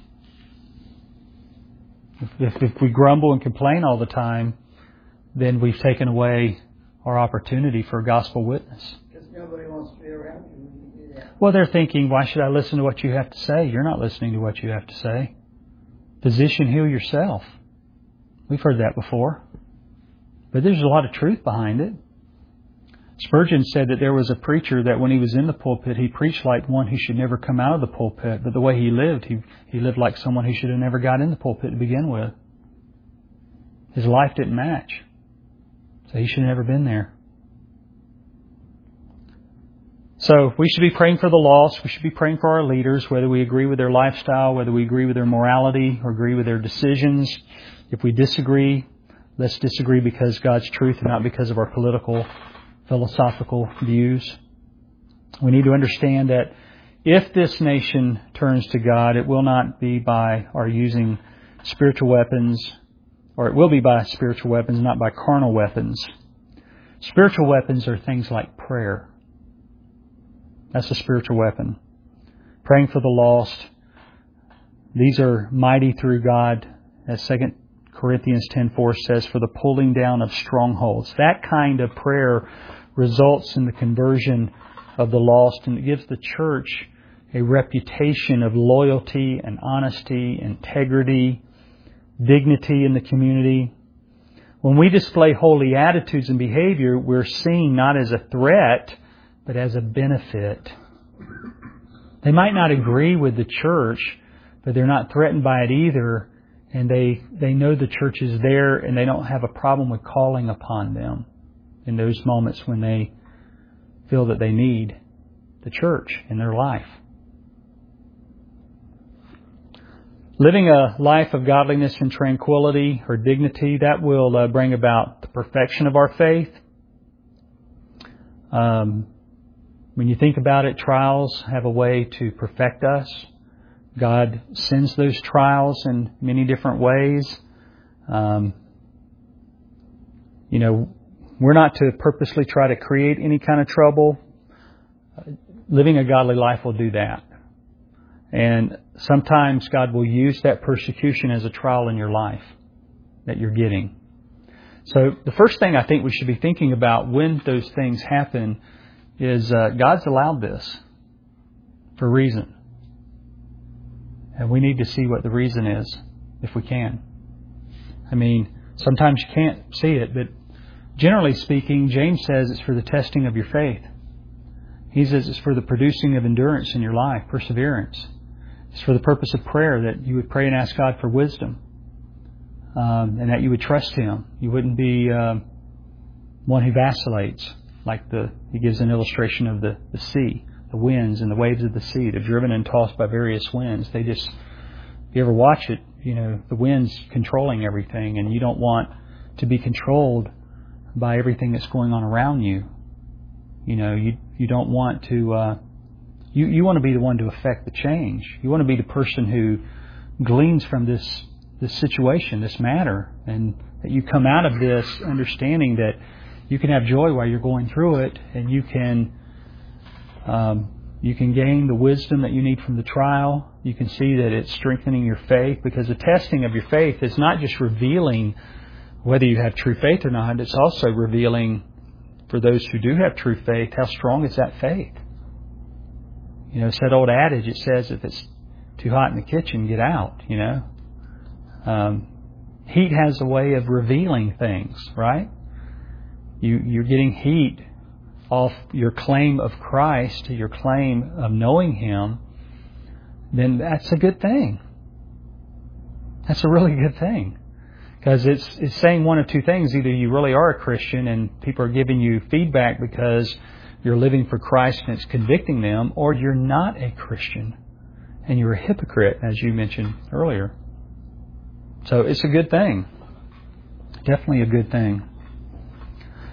If, if we grumble and complain all the time, then we've taken away our opportunity for a gospel witness. Because nobody wants to be around you when you do that. Well, they're thinking, why should I listen to what you have to say? You're not listening to what you have to say. Physician, heal yourself. We've heard that before. But there's a lot of truth behind it. Spurgeon said that there was a preacher that when he was in the pulpit, he preached like one who should never come out of the pulpit. But the way he lived, he, he lived like someone who should have never got in the pulpit to begin with. His life didn't match. So he should have never been there. So we should be praying for the lost. We should be praying for our leaders, whether we agree with their lifestyle, whether we agree with their morality, or agree with their decisions. If we disagree, let's disagree because God's truth and not because of our political, philosophical views. We need to understand that if this nation turns to God, it will not be by our using spiritual weapons, or it will be by spiritual weapons, not by carnal weapons. Spiritual weapons are things like prayer. That's a spiritual weapon. Praying for the lost. These are mighty through God, as Second Corinthians ten four says, for the pulling down of strongholds. That kind of prayer results in the conversion of the lost, and it gives the church a reputation of loyalty and honesty, integrity, dignity in the community. When we display holy attitudes and behavior, we're seen not as a threat, but as a benefit. They might not agree with the church, but they're not threatened by it either. And they, they know the church is there, and they don't have a problem with calling upon them in those moments when they feel that they need the church in their life. Living a life of godliness and tranquility or dignity, that will uh, bring about the perfection of our faith. Um, when you think about it, trials have a way to perfect us. God sends those trials in many different ways. Um, you know, we're not to purposely try to create any kind of trouble. Living a godly life will do that. And sometimes God will use that persecution as a trial in your life that you're getting. So the first thing I think we should be thinking about when those things happen is uh, God's allowed this for a reason. And we need to see what the reason is, if we can. I mean, sometimes you can't see it, but generally speaking, James says it's for the testing of your faith. He says it's for the producing of endurance in your life, perseverance. It's for the purpose of prayer, that you would pray and ask God for wisdom, um, and that you would trust Him. You wouldn't be um, one who vacillates, like the he gives an illustration of the, the sea. The winds and the waves of the sea. They're driven and tossed by various winds. They just, if you ever watch it, you know, the wind's controlling everything, and you don't want to be controlled by everything that's going on around you. You know, you you don't want to, uh, you, you want to be the one to affect the change. You want to be the person who gleans from this, this situation, this matter, and that you come out of this understanding that you can have joy while you're going through it, and you can Um, you can gain the wisdom that you need from the trial. You can see that it's strengthening your faith, because the testing of your faith is not just revealing whether you have true faith or not. It's also revealing, for those who do have true faith, how strong is that faith. You know, it's that old adage. It says if it's too hot in the kitchen, get out, you know. Um, heat has a way of revealing things, right? You, you're getting heat off your claim of Christ, your claim of knowing Him, then that's a good thing. That's a really good thing. Because it's it's saying one of two things. Either you really are a Christian and people are giving you feedback because you're living for Christ and it's convicting them, or you're not a Christian and you're a hypocrite, as you mentioned earlier. So it's a good thing. Definitely a good thing.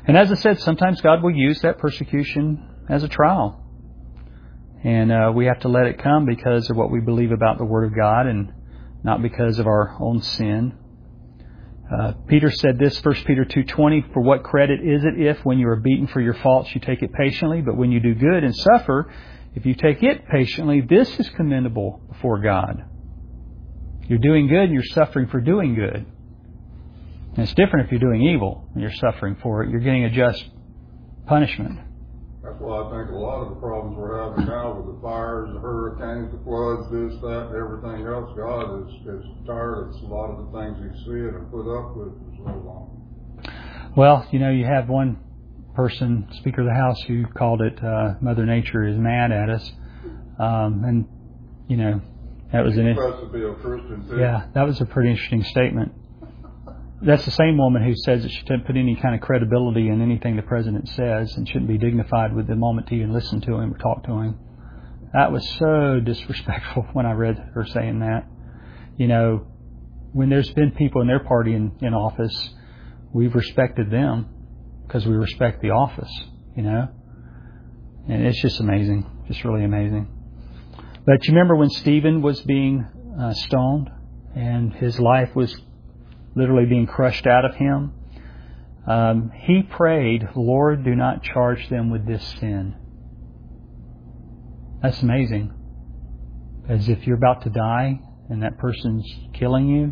And as I said, sometimes God will use that persecution as a trial. And uh, we have to let it come because of what we believe about the Word of God and not because of our own sin. Uh, Peter said this, First Peter two twenty, "For what credit is it if, when you are beaten for your faults, you take it patiently? But when you do good and suffer, if you take it patiently, this is commendable before God." You're doing good and you're suffering for doing good. And it's different if you're doing evil and you're suffering for it. You're getting a just punishment. That's why I think a lot of the problems we're having now with the fires, the hurricanes, the floods, this, that, and everything else, God is, is tired of a lot of the things He's seen and put up with for so long. Well, you know, you have one person, Speaker of the House, who called it uh, Mother Nature is mad at us. Um, and, you know, that was an... supposed to be a Christian too. Yeah, that was a pretty interesting statement. That's the same woman who says that she doesn't put any kind of credibility in anything the President says and shouldn't be dignified with the moment to even listen to him or talk to him. That was so disrespectful when I read her saying that. You know, when there's been people in their party in, in office, we've respected them because we respect the office, you know. And it's just amazing, just really amazing. But you remember when Stephen was being uh, stoned and his life was literally being crushed out of him? Um, he prayed, "Lord, do not charge them with this sin." That's amazing. As if you're about to die and that person's killing you.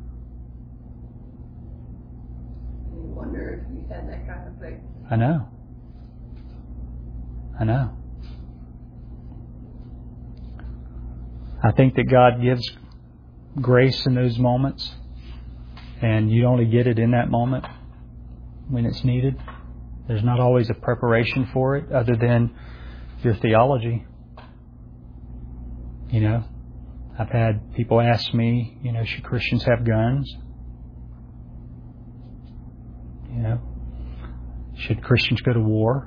You wonder if you had that kind of faith. I know. I know. I think that God gives grace in those moments. And you only get it in that moment when it's needed. There's not always a preparation for it other than your theology. You know, I've had people ask me, you know, should Christians have guns? You know, should Christians go to war?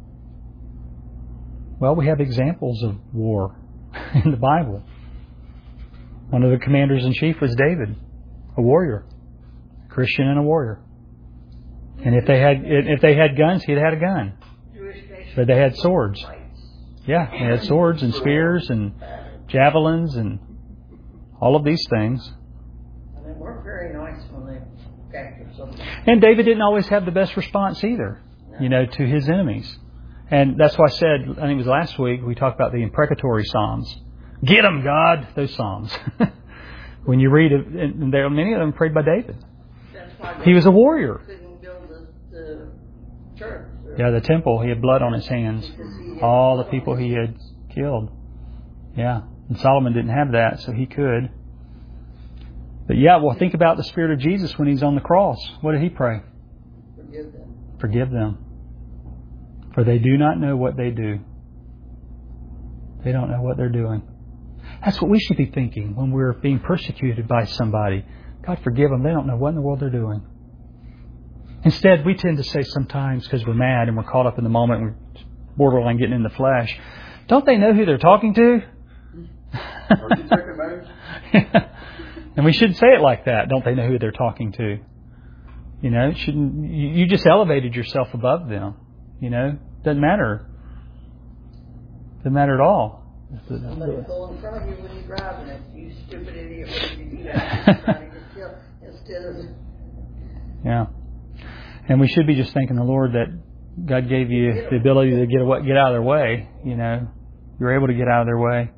Well, we have examples of war in the Bible. One of the commanders in chief was David, a warrior. Christian and a warrior. And if they had if they had guns, he'd had a gun. But they had swords. Yeah, they had swords and spears and javelins and all of these things. And they weren't very nice when they captured something. And David didn't always have the best response either, you know, to his enemies. And that's why I said, I think it was last week, we talked about the imprecatory psalms. Get them, God! Those psalms. When you read it, and there, many of them prayed by David. He was a warrior. Couldn't build the, the church. Yeah, the temple. He had blood on his hands. All the people he had killed. Yeah. And Solomon didn't have that, so he could. But yeah, well, think about the Spirit of Jesus when He's on the cross. What did He pray? Forgive them. Forgive them. For they do not know what they do. They don't know what they're doing. That's what we should be thinking when we're being persecuted by somebody. God, forgive them. They don't know what in the world they're doing. Instead, we tend to say sometimes, because we're mad and we're caught up in the moment and we're borderline getting in the flesh, don't they know who they're talking to? Are you taking names? And we shouldn't say it like that. Don't they know who they're talking to? You know, shouldn't you just elevated yourself above them? You know, doesn't matter. Doesn't matter at all. Somebody pull in front of you when you're driving it. You stupid idiot. What did you do that? You're trying to get killed instead of... Yeah. And we should be just thanking the Lord that God gave you the ability to get away, get out of their way. You know, you're able to get out of their way.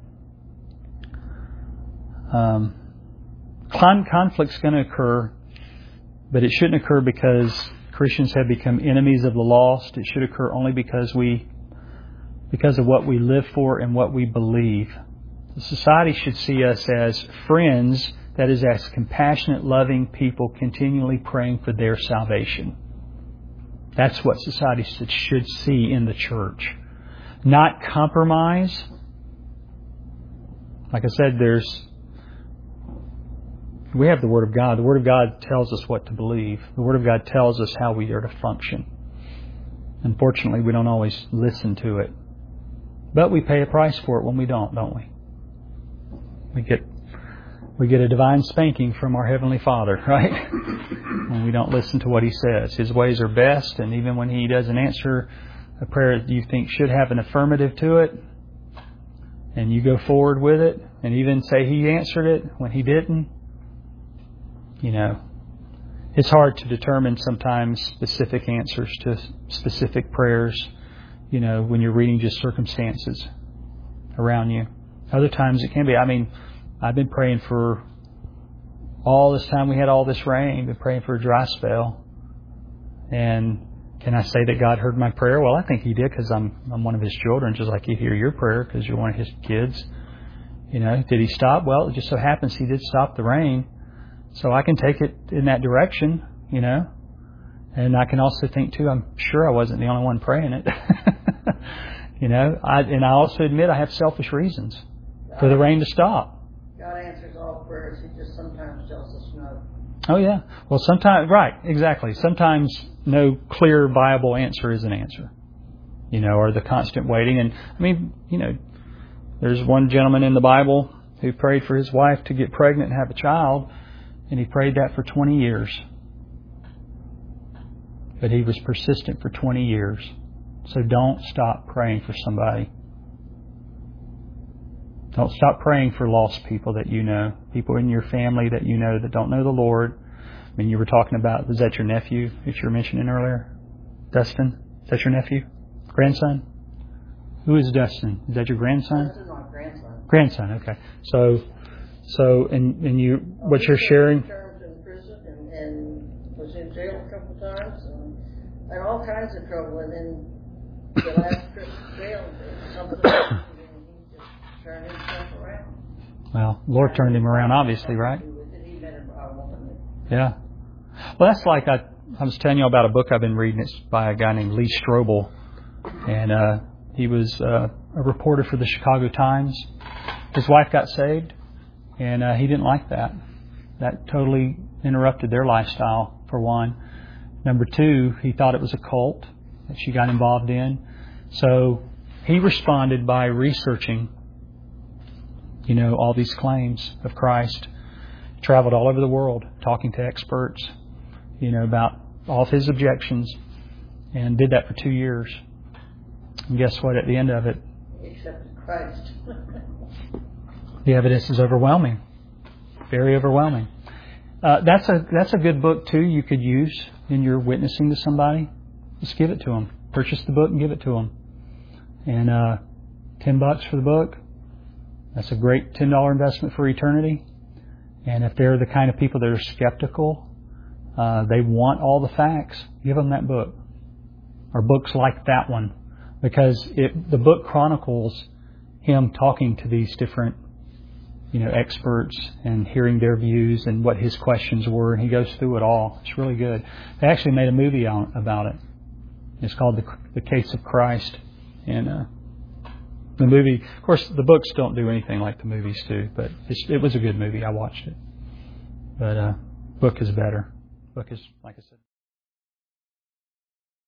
Um, con- conflict's going to occur, but it shouldn't occur because Christians have become enemies of the lost. It should occur only because we, because of what we live for and what we believe. The society should see us as friends, that is, as compassionate, loving people continually praying for their salvation. That's what society should see in the church. Not compromise. Like I said, there's we have the Word of God. The Word of God tells us what to believe. The Word of God tells us how we are to function. Unfortunately, we don't always listen to it. But we pay a price for it when we don't, don't we? We get we get a divine spanking from our Heavenly Father, right? When we don't listen to what He says. His ways are best, and even when He doesn't answer a prayer that you think should have an affirmative to it, and you go forward with it, and even say He answered it when He didn't, you know, it's hard to determine sometimes specific answers to specific prayers, you know, when you're reading just circumstances around you. Other times it can be. I mean, I've been praying for all this time we had all this rain, been praying for a dry spell. And can I say that God heard my prayer? Well, I think He did, because I'm, I'm one of His children, just like He'd hear your prayer because you're one of His kids. You know, did He stop? Well, it just so happens He did stop the rain. So I can take it in that direction, you know. And I can also think, too, I'm sure I wasn't the only one praying it. You know, I, and I also admit I have selfish reasons for the rain to stop. God answers all prayers. He just sometimes tells us no. Oh, yeah. Well, sometimes, right, exactly. Sometimes no clear, viable answer is an answer, you know, or the constant waiting. And, I mean, you know, there's one gentleman in the Bible who prayed for his wife to get pregnant and have a child. And he prayed that for twenty years. But he was persistent for twenty years. So don't stop praying for somebody. Don't stop praying for lost people that you know. People in your family that you know that don't know the Lord. I mean, you were talking about, was that your nephew that you were mentioning earlier? Dustin? Is that your nephew? Grandson? Who is Dustin? Is that your grandson? This is my grandson. Grandson, okay. So... So, and, and you, what you're sharing? Terms in prison and, and was in jail a couple of times and had all kinds of trouble. And then the last trip to jail, something happened and he just turned himself around. Well, Lord turned him around, obviously, right? He met a woman. Yeah. Well, that's like I, I was telling you about a book I've been reading. It's by a guy named Lee Strobel, and uh, he was uh, a reporter for the Chicago Times. His wife got saved. And uh, he didn't like that. That totally interrupted their lifestyle, for one. Number two, he thought it was a cult that she got involved in. So he responded by researching, you know, all these claims of Christ. Traveled all over the world, talking to experts, you know, about all of his objections. And did that for two years. And guess what? At the end of it, He accepted Christ. the evidence is overwhelming, very overwhelming. Uh, that's a that's a good book too. You could use in your witnessing to somebody. Just give it to them. Purchase the book and give it to them. And uh, ten bucks for the book. That's a great ten dollar investment for eternity. And if they're the kind of people that are skeptical, uh, they want all the facts. Give them that book, or books like that one, because it the book chronicles him talking to these different, you know, experts and hearing their views and what his questions were, and he goes through it all. It's really good. They actually made a movie on, about it. It's called The, the Case of Christ. And uh, the movie, of course, the books don't do anything like the movies do, but it's, it was a good movie. I watched it. But uh, book is better. Book is, like I said.